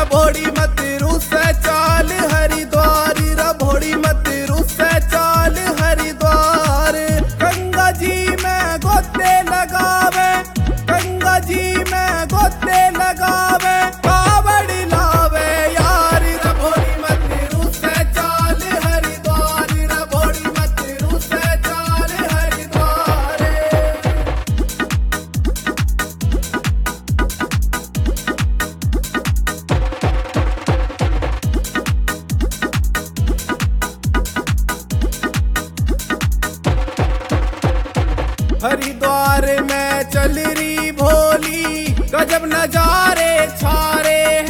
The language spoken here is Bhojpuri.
रभोड़ी मत रूस चाल हरिद्वार, रभोड़ी मत रूस चाल हरिद्वार। गंगा जी में गोते लगावे, गंगा जी में गोते लगावे, कावड़ लावे यार। रभोड़ी मत रूस चाल हरिद्वार, रभोड़ी मत रूस चाल हरिद्वार। हरिद्वार में चल रही भोली, गजब नजारे छारे